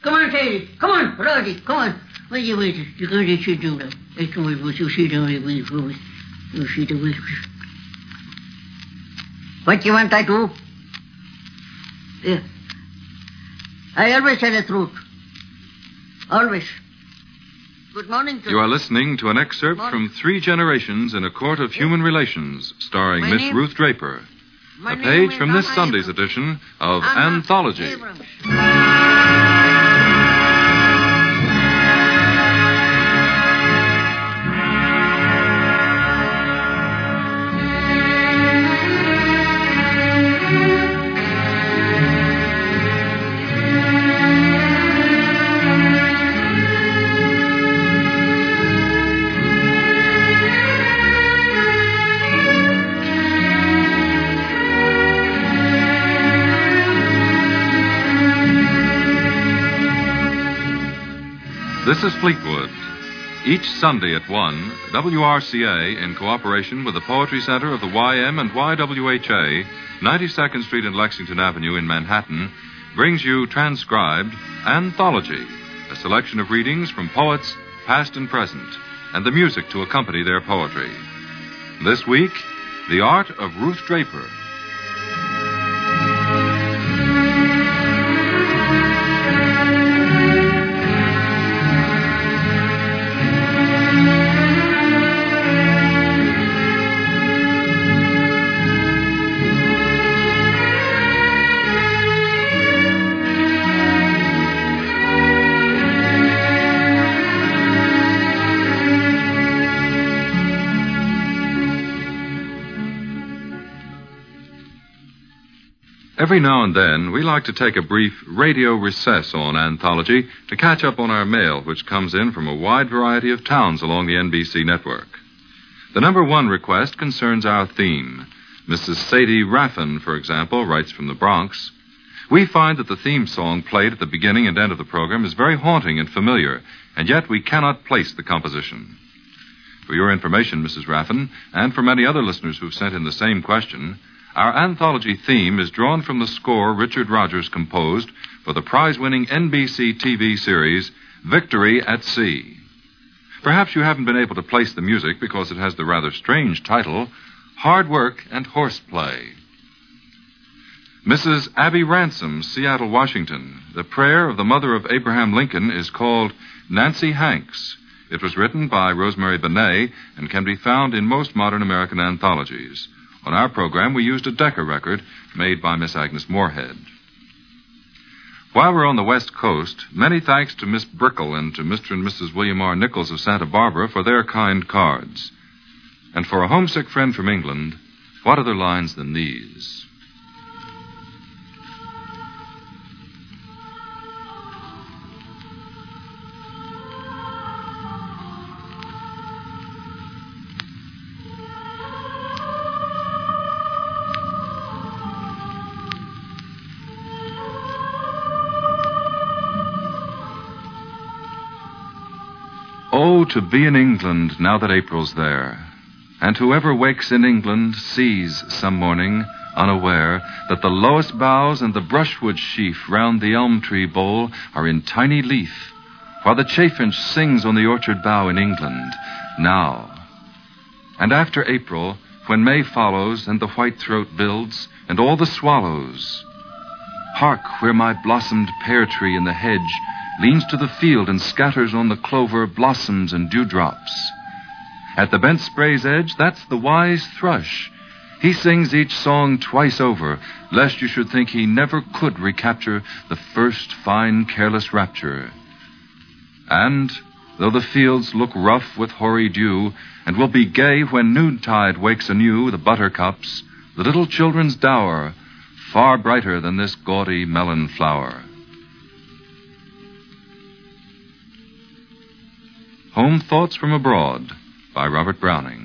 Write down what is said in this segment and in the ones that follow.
Come on, Teddy. Come on, Roddy. Come on. Wait. You're going to sit down now. Come on, you sit down. You sit down. What do you want I do? Yeah. I always tell the truth. Always. Good morning, You are listening to an excerpt from 3 Generations in a Court of Human Relations, starring Miss Ruth Draper. A page from this Sunday's edition of Anthology. This is Fleetwood. Each Sunday at 1, WRCA, in cooperation with the Poetry Center of the YM and YWHA, 92nd Street and Lexington Avenue in Manhattan, brings you transcribed Anthology, a selection of readings from poets, past and present, and the music to accompany their poetry. This week, The Art of Ruth Draper. Every now and then, we like to take a brief radio recess on Anthology to catch up on our mail, which comes in from a wide variety of towns along the NBC network. The number 1 request concerns our theme. Mrs. Sadie Raffin, for example, writes from the Bronx. We find that the theme song played at the beginning and end of the program is very haunting and familiar, and yet we cannot place the composition. For your information, Mrs. Raffin, and for many other listeners who've sent in the same question, our anthology theme is drawn from the score Richard Rodgers composed for the prize-winning NBC TV series Victory at Sea. Perhaps you haven't been able to place the music because it has the rather strange title, Hard Work and Horseplay. Mrs. Abby Ransom, Seattle, Washington. The prayer of the mother of Abraham Lincoln is called Nancy Hanks. It was written by Rosemary Benet and can be found in most modern American anthologies. On our program, we used a Decca record made by Miss Agnes Moorehead. While we're on the West Coast, many thanks to Miss Brickle and to Mr. and Mrs. William R. Nichols of Santa Barbara for their kind cards. And for a homesick friend from England, what other lines than these? Oh, to be in England now that April's there, and whoever wakes in England sees some morning, unaware, that the lowest boughs and the brushwood sheaf round the elm tree bole are in tiny leaf, while the chaffinch sings on the orchard bough in England, now. And after April, when May follows and the whitethroat builds, and all the swallows, hark where my blossomed pear tree in the hedge leans to the field and scatters on the clover blossoms and dewdrops. At the bent spray's edge, that's the wise thrush. He sings each song twice over, lest you should think he never could recapture the first fine, careless rapture. And, though the fields look rough with hoary dew, and will be gay when noontide wakes anew the buttercups, the little children's dower, far brighter than this gaudy melon flower. Home Thoughts from Abroad by Robert Browning.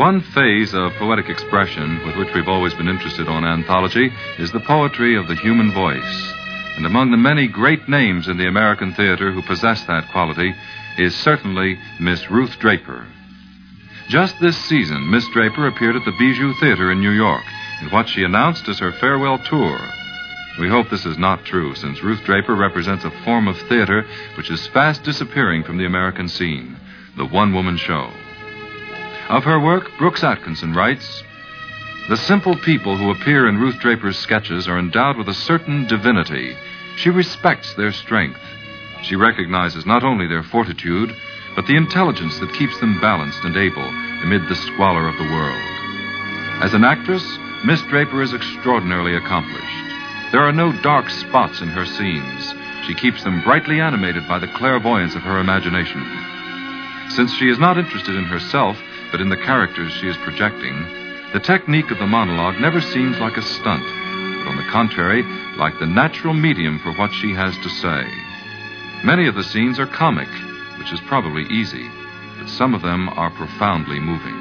One phase of poetic expression with which we've always been interested on Anthology is the poetry of the human voice. And among the many great names in the American theater who possess that quality is certainly Miss Ruth Draper. Just this season, Miss Draper appeared at the Bijou Theater in New York in what she announced as her farewell tour. We hope this is not true, since Ruth Draper represents a form of theater which is fast disappearing from the American scene, the one-woman show. Of her work, Brooks Atkinson writes, "The simple people who appear in Ruth Draper's sketches are endowed with a certain divinity. She respects their strength. She recognizes not only their fortitude, but the intelligence that keeps them balanced and able amid the squalor of the world. As an actress, Miss Draper is extraordinarily accomplished. There are no dark spots in her scenes. She keeps them brightly animated by the clairvoyance of her imagination. Since she is not interested in herself, but in the characters she is projecting, the technique of the monologue never seems like a stunt, but on the contrary, like the natural medium for what she has to say. Many of the scenes are comic, which is probably easy, but some of them are profoundly moving."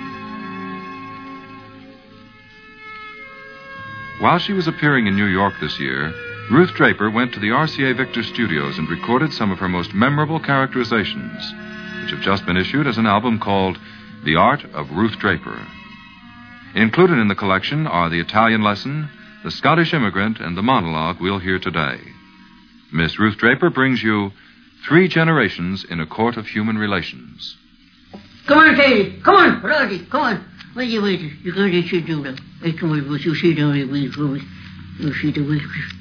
While she was appearing in New York this year, Ruth Draper went to the RCA Victor Studios and recorded some of her most memorable characterizations, which have just been issued as an album called The Art of Ruth Draper. Included in the collection are The Italian Lesson, The Scottish Immigrant, and the monologue we'll hear today. Miss Ruth Draper brings you 3 Generations in a Court of Human Relations. Come on, Sadie. Come on, Roddy. Come on. Wait. You're going to sit down now. Wait, come on, you sit down. You sit down.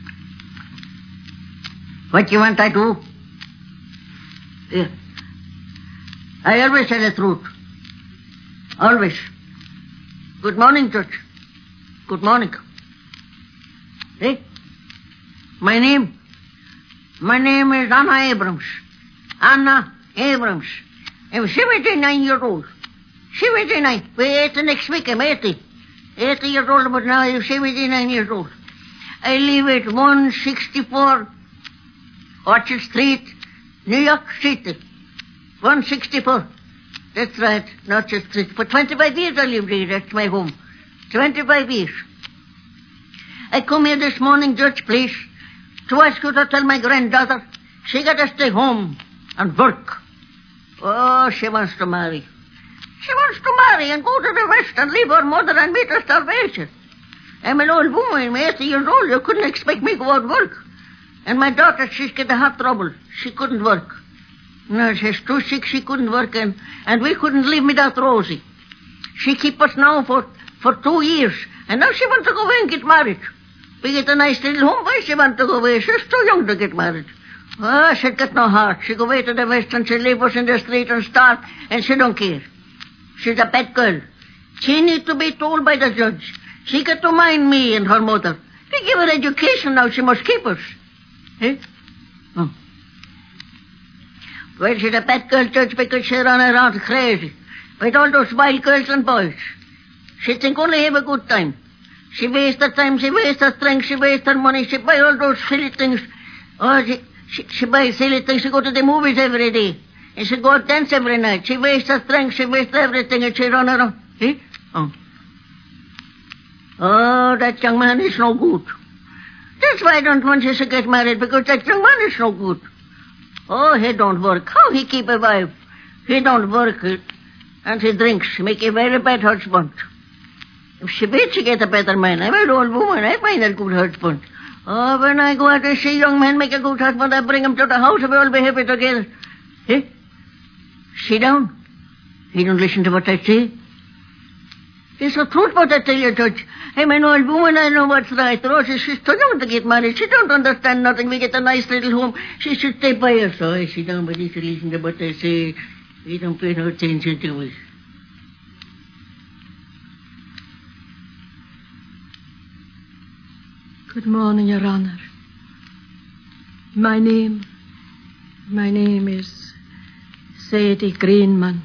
What do you want I do? Yeah. I always tell the truth. Always. Good morning, Judge. Good morning. Hey? My name is Anna Abrams. Anna Abrams. I'm 79 years old. 79. We're 80 next week. I'm 80. 80 years old, but now I'm 79 years old. I live at 164 Orchard Street, New York City. 164. That's right, not just Street. For 25 years I lived here. That's my home. 25 years. I come here this morning, Judge, please, to ask you to tell my granddaughter she got to stay home and work. Oh, she wants to marry. She wants to marry and go to the West and leave her mother and me to starvation. I'm an old woman. I'm 80 years old. You couldn't expect me to go out work. And my daughter, she's got a heart trouble. She couldn't work. No, she's too sick. She couldn't work. And we couldn't live without Rosie. She keep us now for 2 years. And now she wants to go away and get married. We get a nice little home. Why she wants to go away? She's too young to get married. Oh, she's got no heart. She go away to the West and she leave us in the street and starve. And she don't care. She's a bad girl. She needs to be told by the judge. She got to mind me and her mother. We give her education now. She must keep us. Eh? Oh. Well, she's a bad girl, Judge, because she run around crazy with all those wild girls and boys. She think only have a good time. She wastes her time, she wastes her strength, she wastes her money, she buy all those silly things. Oh, she buys silly things. She go to the movies every day. And she go out dance every night. She wastes her strength, she wastes everything, and she run around. Eh? Oh, that young man is no good. That's why I don't want you to get married, because that young man is no good. Oh, he don't work. How he keep a wife? He don't work, and he drinks. He make a very bad husband. If she beats, she get a better man. I'm an old woman. I find a good husband. Oh, when I go out and see young men make a good husband, I bring him to the house and we all be happy together. Eh? Sit down. You don't listen to what I say. It's the truth what I tell you, Judge. I'm an old woman. I know what's right. Rosie, she's too young to get married. She don't understand nothing. We get a nice little home. She should stay by us. So I sit down, but you should listen to what I say. We don't pay no attention to it. Good morning, Your Honor. My name is Sadie Greenman.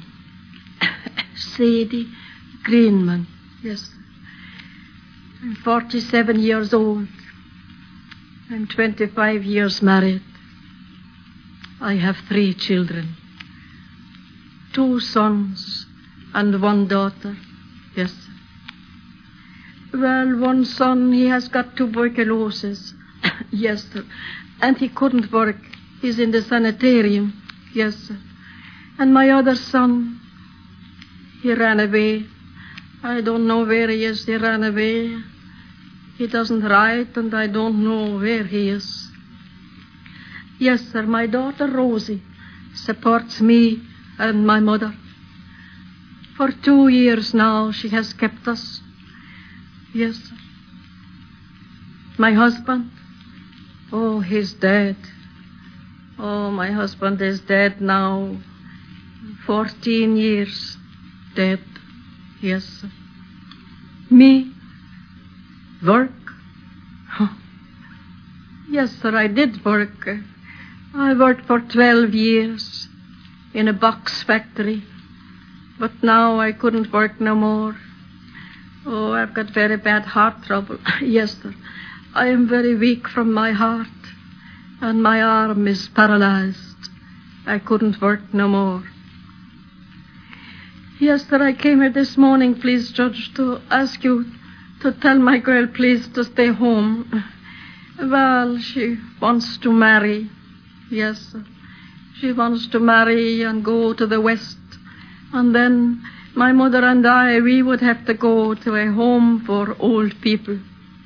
Sadie Greenman, yes. I'm 47 years old. I'm 25 years married. I have 3 children. 2 sons and 1 daughter, Yes, sir. Well, one son, he has got tuberculosis. Yes, sir. And he couldn't work. He's in the sanitarium. Yes, sir. And my other son, he ran away. I don't know where he is. He ran away. He doesn't write, and I don't know where he is. Yes, sir, my daughter Rosie supports me and my mother. For 2 years now, she has kept us. Yes, sir. My husband, oh, he's dead. Oh, my husband is dead now. 14 years dead. Yes, sir. Me? Work? Huh. Yes, sir, I did work. I worked for 12 years in a box factory. But now I couldn't work no more. Oh, I've got very bad heart trouble. Yes, sir. I am very weak from my heart. And my arm is paralyzed. I couldn't work no more. Yes, sir, I came here this morning, please, Judge, to ask you to tell my girl, please, to stay home. Well, she wants to marry. Yes, sir. She wants to marry and go to the West. And then my mother and I, we would have to go to a home for old people.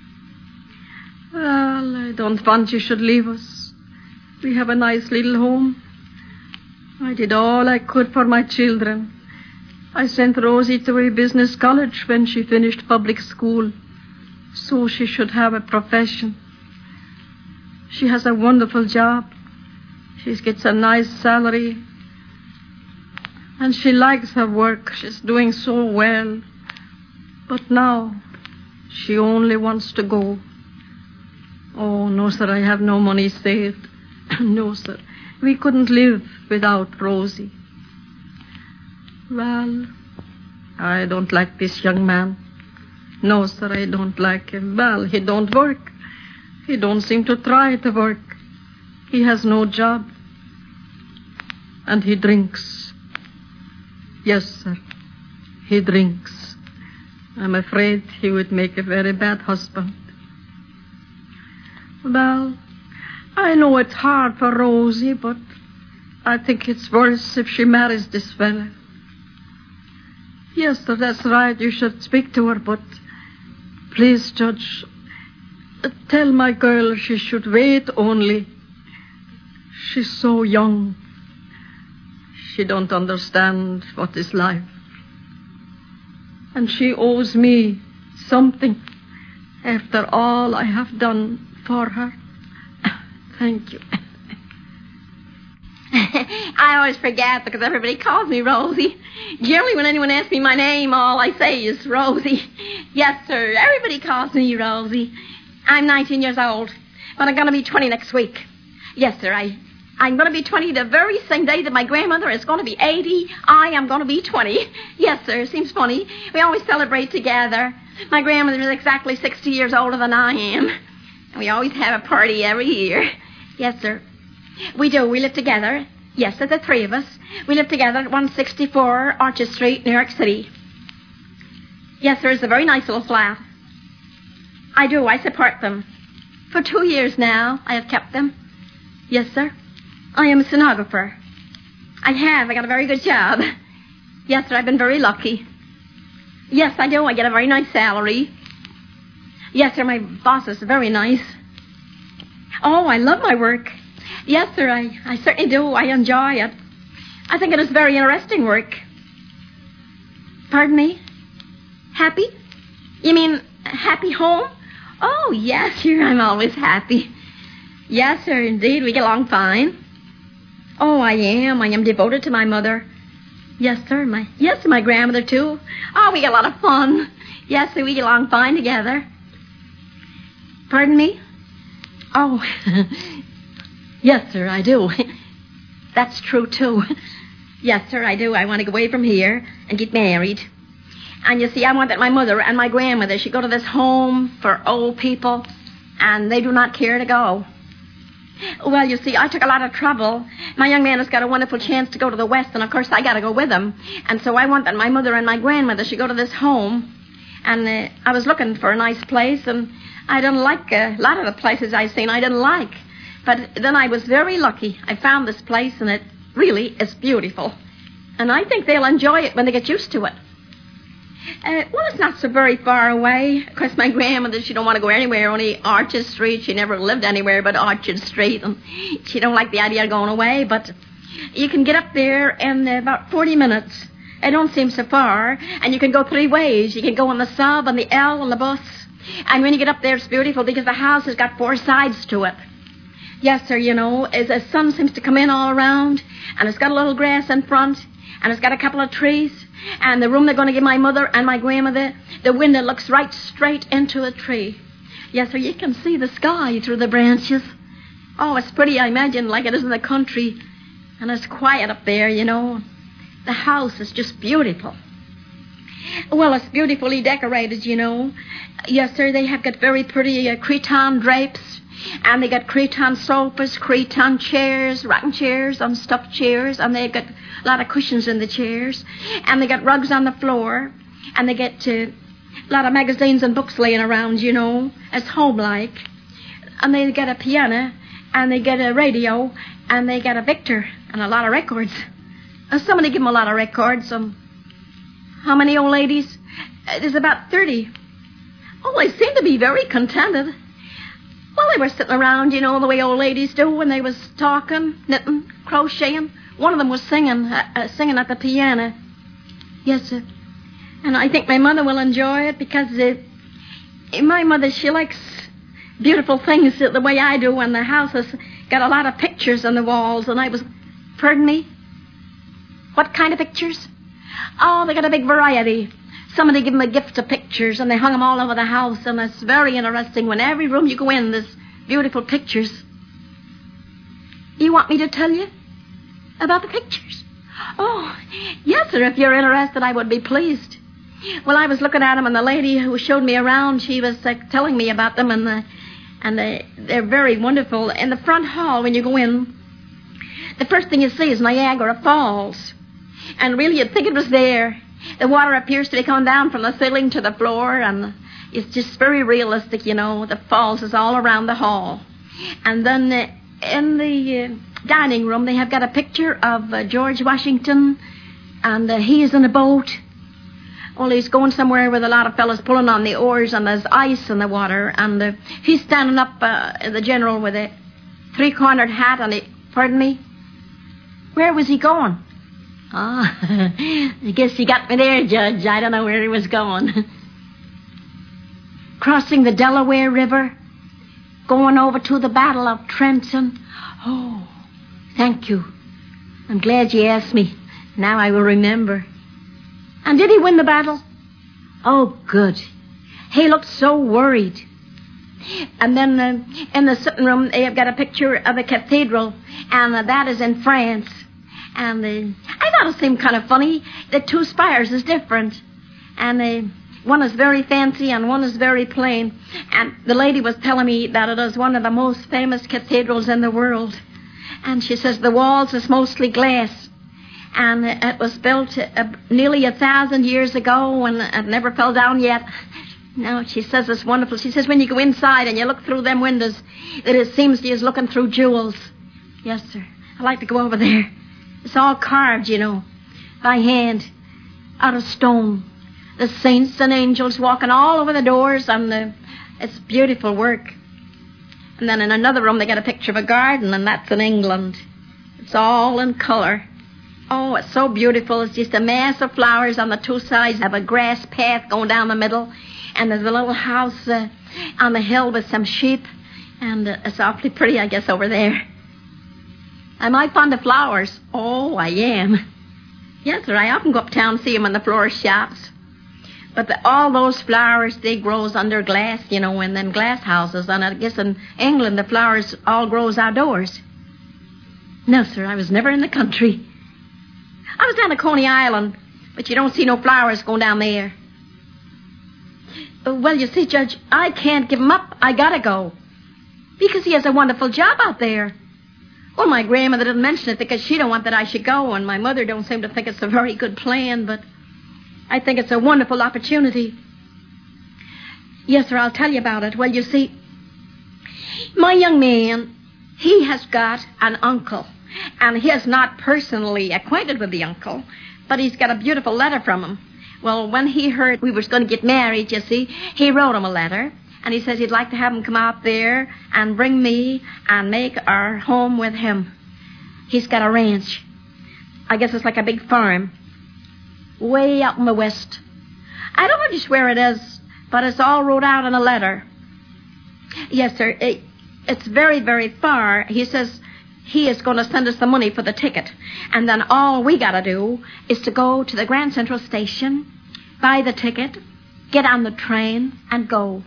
Well, I don't want you should leave us. We have a nice little home. I did all I could for my children. I sent Rosie to a business college when she finished public school, so she should have a profession. She has a wonderful job. She gets a nice salary. And she likes her work. She's doing so well. But now, she only wants to go. Oh, no, sir, I have no money saved. No, sir. We couldn't live without Rosie. Well, I don't like this young man. No, sir, I don't like him. Well, he don't work. He don't seem to try to work. He has no job. And he drinks. Yes, sir. He drinks. I'm afraid he would make a very bad husband. Well, I know it's hard for Rosie, but I think it's worse if she marries this fella. Yes, sir, that's right. You should speak to her, but please, Judge, tell my girl she should wait only. She's so young. She don't understand what is life. And she owes me something after all I have done for her. Thank you. I always forget because everybody calls me Rosie. Generally, when anyone asks me my name, all I say is Rosie. Yes, sir, everybody calls me Rosie. I'm 19 years old, but I'm going to be 20 next week. Yes, sir, I'm going to be 20 the very same day that my grandmother is going to be 80. I am going to be 20. Yes, sir, seems funny. We always celebrate together. My grandmother is exactly 60 years older than I am. And we always have a party every year. Yes, sir. We do. We live together. Yes, sir, the three of us. We live together at 164 Archer Street, New York City. Yes, sir, it's a very nice little flat. I do. I support them. For 2 years now, I have kept them. Yes, sir. I am a stenographer. I got a very good job. Yes, sir, I've been very lucky. Yes, I do. I get a very nice salary. Yes, sir, my boss is very nice. Oh, I love my work. Yes, sir, I certainly do. I enjoy it. I think it is very interesting work. Pardon me? Happy? You mean happy home? Oh, yes, sir, I'm always happy. Yes, sir, indeed, we get along fine. Oh, I am devoted to my mother. Yes, sir, my grandmother, too. Oh, we get a lot of fun. Yes, sir, we get along fine together. Pardon me? Oh, yes, sir, I do. That's true, too. Yes, sir, I do. I want to go away from here and get married. And you see, I want that my mother and my grandmother should go to this home for old people, and they do not care to go. Well, you see, I took a lot of trouble. My young man has got a wonderful chance to go to the West, and, of course, I got to go with him. And so I want that my mother and my grandmother should go to this home. And I was looking for a nice place, and I didn't like a lot of the places I've seen. I didn't like. But then I was very lucky. I found this place, and it really is beautiful. And I think they'll enjoy it when they get used to it. Well, it's not so very far away. Of course, my grandmother, she don't want to go anywhere, only Orchard Street. She never lived anywhere but Orchard Street, and she don't like the idea of going away. But you can get up there in about 40 minutes. It don't seem so far. And you can go 3 ways. You can go on the sub, on the L, on the bus. And when you get up there, it's beautiful because the house has got 4 sides to it. Yes, sir, you know, the sun seems to come in all around, and it's got a little grass in front, and it's got a couple of trees. And the room they're going to give my mother and my grandmother, the window looks right straight into a tree. Yes, sir, you can see the sky through the branches. Oh, it's pretty, I imagine, like it is in the country. And it's quiet up there, you know. The house is just beautiful. Well, it's beautifully decorated, you know. Yes, sir, they have got very pretty cretonne drapes. And they got cretonne sofas, cretonne chairs, rocking chairs, unstuffed chairs. And they've got a lot of cushions in the chairs. And they got rugs on the floor. And they get a lot of magazines and books laying around, you know. It's home-like. And they get a piano. And they get a radio. And they get a Victor. And a lot of records. Somebody give them a lot of records. How many old ladies? There's about 30. Oh, they seem to be very contented. Well, they were sitting around, you know, the way old ladies do when they was talking, knitting, crocheting. One of them was singing at the piano. Yes, sir. And I think my mother will enjoy it because my mother, she likes beautiful things the way I do, and the house has got a lot of pictures on the walls, and pardon me? What kind of pictures? Oh, they got a big variety. Somebody gave them a gift of pictures, and they hung them all over the house, and it's very interesting. When every room you go in, there's beautiful pictures. You want me to tell you about the pictures? Oh, yes, sir, if you're interested, I would be pleased. Well, I was looking at them, and the lady who showed me around, she was telling me about them, and they're very wonderful. In the front hall, when you go in, the first thing you see is Niagara Falls. And really, you'd think it was there. The water appears to be coming down from the ceiling to the floor, and it's just very realistic, you know. The falls is all around the hall. And then in the dining room, they have got a picture of George Washington, and he is in a boat. Well, he's going somewhere with a lot of fellas pulling on the oars, and there's ice in the water, and he's standing up, the general, with a 3-cornered hat, and pardon me? Where was he going? Oh, I guess you got me there, Judge. I don't know where he was going. Crossing the Delaware River, going over to the Battle of Trenton. Oh, thank you. I'm glad you asked me. Now I will remember. And did he win the battle? Oh, good. He looked so worried. And then in the sitting room, they have got a picture of a cathedral, and that is in France. And I thought it seemed kind of funny. The 2 spires is different. And one is very fancy and one is very plain. And the lady was telling me that it is one of the most famous cathedrals in the world. And she says the walls is mostly glass. And it was built nearly 1,000 years ago, and it never fell down yet. No, she says it's wonderful. She says when you go inside and you look through them windows, that it seems you're looking through jewels. Yes, sir. I'd like to go over there. It's all carved, you know, by hand, out of stone. The saints and angels walking all over the doors, and it's beautiful work. And then in another room, they got a picture of a garden, and that's in England. It's all in color. Oh, it's so beautiful. It's just a mass of flowers on the 2 sides. Have a grass path going down the middle, and there's a little house on the hill with some sheep, and it's awfully pretty, I guess, over there. Am I fond of flowers? Oh, I am. Yes, sir, I often go uptown and see them in the florist shops. But all those flowers, they grows under glass, you know, in them glass houses. And I guess in England, the flowers all grows outdoors. No, sir, I was never in the country. I was down at Coney Island, but you don't see no flowers going down there. Well, you see, Judge, I can't give them up. I gotta go. Because he has a wonderful job out there. Well, my grandmother didn't mention it because she don't want that I should go, and my mother don't seem to think it's a very good plan, but I think it's a wonderful opportunity. Yes, sir, I'll tell you about it. Well, you see, my young man, he has got an uncle, and he is not personally acquainted with the uncle, but he's got a beautiful letter from him. Well, when he heard we was going to get married, you see, he wrote him a letter, and he says he'd like to have him come out there and bring me and make our home with him. He's got a ranch. I guess it's like a big farm, way out in the west. I don't know just where it is, but it's all wrote out in a letter. Yes, sir, it's very, very far. He says he is going to send us the money for the ticket, and then all we got to do is to go to the Grand Central Station, buy the ticket, get on the train, and go.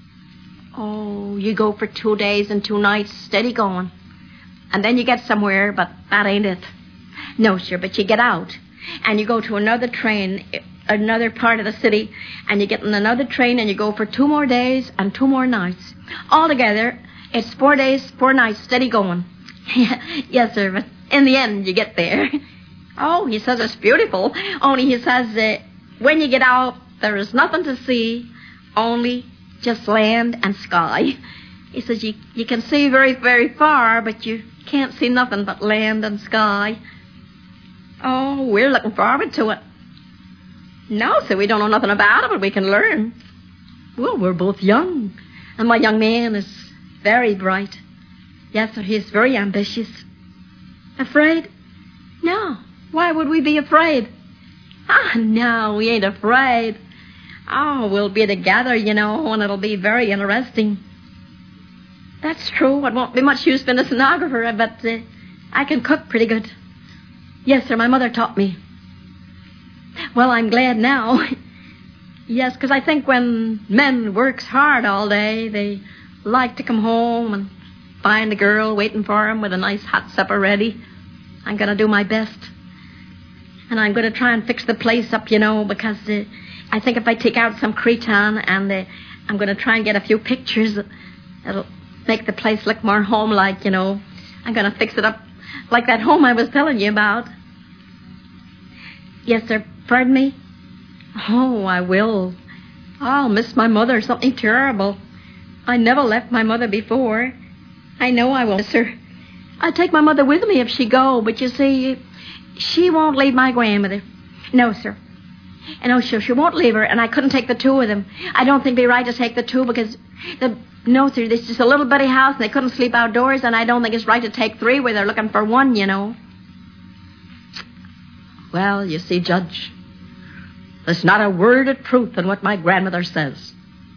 Oh, you go for 2 days and 2 nights, steady going. And then you get somewhere, but that ain't it. No, sir, but you get out, and you go to another train, another part of the city, and you get in another train, and you go for 2 more days and 2 more nights. Altogether, it's 4 days, 4 nights, steady going. Yes, sir, but in the end, you get there. Oh, he says it's beautiful, only he says when you get out, there is nothing to see, only just land and sky. He says you can see very, very far, but you can't see nothing but land and sky. Oh, we're looking forward to it. No, sir, we don't know nothing about it, but we can learn. Well, we're both young, and my young man is very bright. Yes, sir, he's very ambitious. Afraid? No. Why would we be afraid? No, we ain't afraid. Oh, we'll be together, you know, and it'll be very interesting. That's true. It won't be much use being a stenographer, but I can cook pretty good. Yes, sir, my mother taught me. Well, I'm glad now. Yes, because I think when men works hard all day, they like to come home and find a girl waiting for them with a nice hot supper ready. I'm going to do my best. And I'm going to try and fix the place up, you know, because I think if I take out some cretonne and I'm going to try and get a few pictures, it'll make the place look more home-like, you know. I'm going to fix it up like that home I was telling you about. Yes, sir. Pardon me? Oh, I will. I'll miss my mother, something terrible. I never left my mother before. I know I will miss her. I'd take my mother with me if she go, but you see, she won't leave my grandmother. No, sir. No, sure, she won't leave her, and I couldn't take the 2 of them. I don't think it'd be right to take the 2 because no, sir, this is just a little bitty house, and they couldn't sleep outdoors, and I don't think it's right to take 3 where they're looking for 1, you know. Well, you see, Judge, there's not a word of truth in what my grandmother says.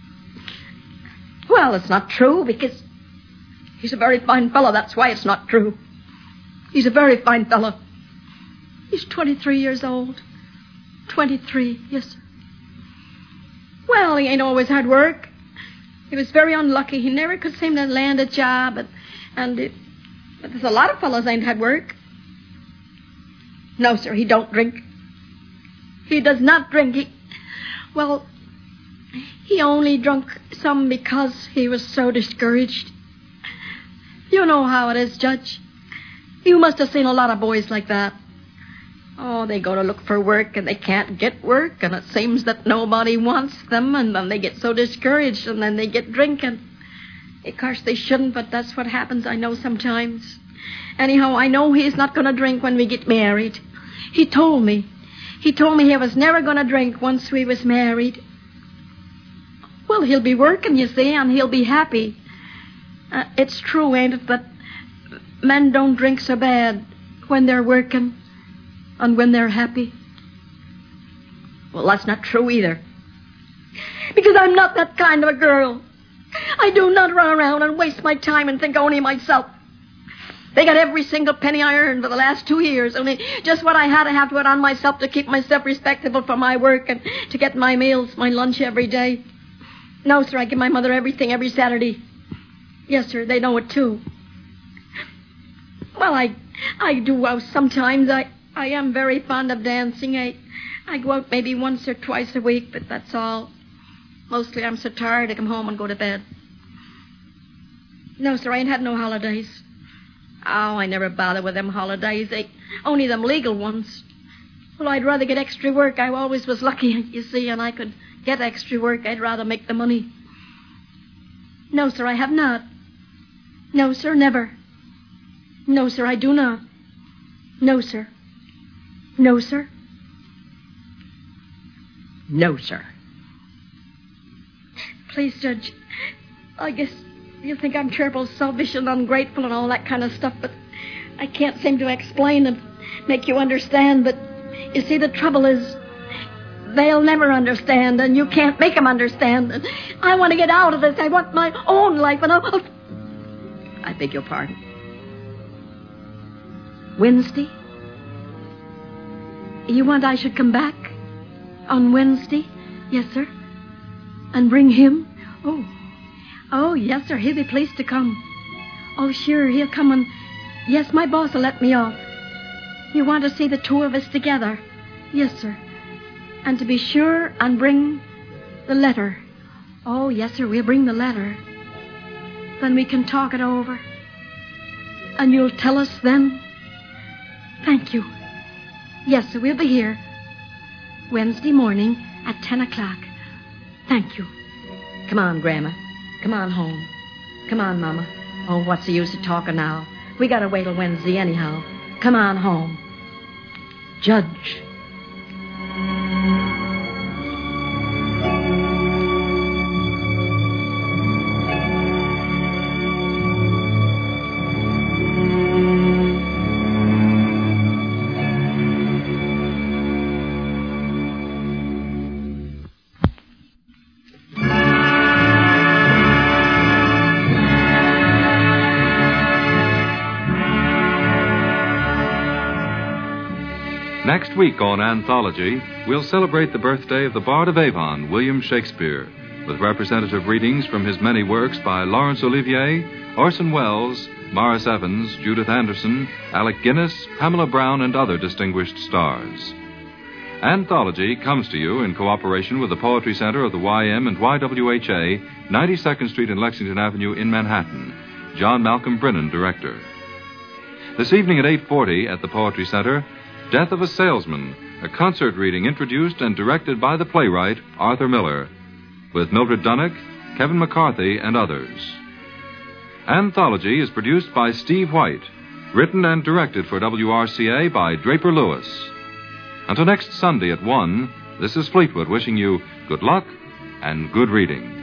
Well, it's not true because he's a very fine fellow. That's why it's not true. He's a very fine fellow. He's 23 years old. 23, yes, sir. Well, he ain't always had work. He was very unlucky. He never could seem to land a job. But there's a lot of fellows ain't had work. No, sir, he don't drink. He does not drink. He only drunk some because he was so discouraged. You know how it is, Judge. You must have seen a lot of boys like that. Oh, they go to look for work and they can't get work, and it seems that nobody wants them, and then they get so discouraged, and then they get drinking. Of course, they shouldn't, but that's what happens, I know, sometimes. Anyhow, I know he's not going to drink when we get married. He told me. He told me he was never going to drink once we was married. Well, he'll be working, you see, and he'll be happy. It's true, ain't it, that men don't drink so bad when they're working and when they're happy? Well, that's not true either. Because I'm not that kind of a girl. I do not run around and waste my time and think only of myself. They got every single penny I earned for the last 2 years, only just what I had to have to put on myself to keep myself respectable for my work and to get my meals, my lunch every day. No, sir, I give my mother everything every Saturday. Yes, sir, they know it, too. Well, I do out sometimes. I am very fond of dancing. I go out maybe once or twice a week, but that's all. Mostly I'm so tired to come home and go to bed. No, sir, I ain't had no holidays. Oh, I never bother with them holidays. Only them legal ones. Well, I'd rather get extra work. I always was lucky, you see, and I could get extra work. I'd rather make the money. No, sir, I have not. No, sir, never. No, sir, I do not. No, sir. No, sir. No, sir. Please, Judge, I guess you think I'm terrible selfish and ungrateful and all that kind of stuff, but I can't seem to explain and make you understand. But you see, the trouble is they'll never understand, and you can't make them understand. And I want to get out of this. I want my own life, and I beg your pardon. Wednesday? You want I should come back on Wednesday? Yes, sir. And bring him? Oh, yes, sir. He'll be pleased to come. Oh, sure, he'll come and... Yes, my boss will let me off. You want to see the two of us together? Yes, sir. And to be sure and bring the letter. Oh, yes, sir, we'll bring the letter. Then we can talk it over. And you'll tell us then? Thank you. Yes, sir, we'll be here Wednesday morning at 10 o'clock. Thank you. Come on, Grandma. Come on home. Come on, Mama. Oh, what's the use of talking now? We gotta wait till Wednesday anyhow. Come on home. Judge. Next week on Anthology, we'll celebrate the birthday of the Bard of Avon, William Shakespeare, with representative readings from his many works by Laurence Olivier, Orson Welles, Morris Evans, Judith Anderson, Alec Guinness, Pamela Brown, and other distinguished stars. Anthology comes to you in cooperation with the Poetry Center of the YM and YWHA, 92nd Street and Lexington Avenue in Manhattan. John Malcolm Brennan, director. This evening at 8:40 at the Poetry Center, Death of a Salesman, a concert reading introduced and directed by the playwright Arthur Miller, with Mildred Dunnock, Kevin McCarthy, and others. Anthology is produced by Steve White, written and directed for WRCA by Draper Lewis. Until next Sunday at 1, this is Fleetwood wishing you good luck and good reading.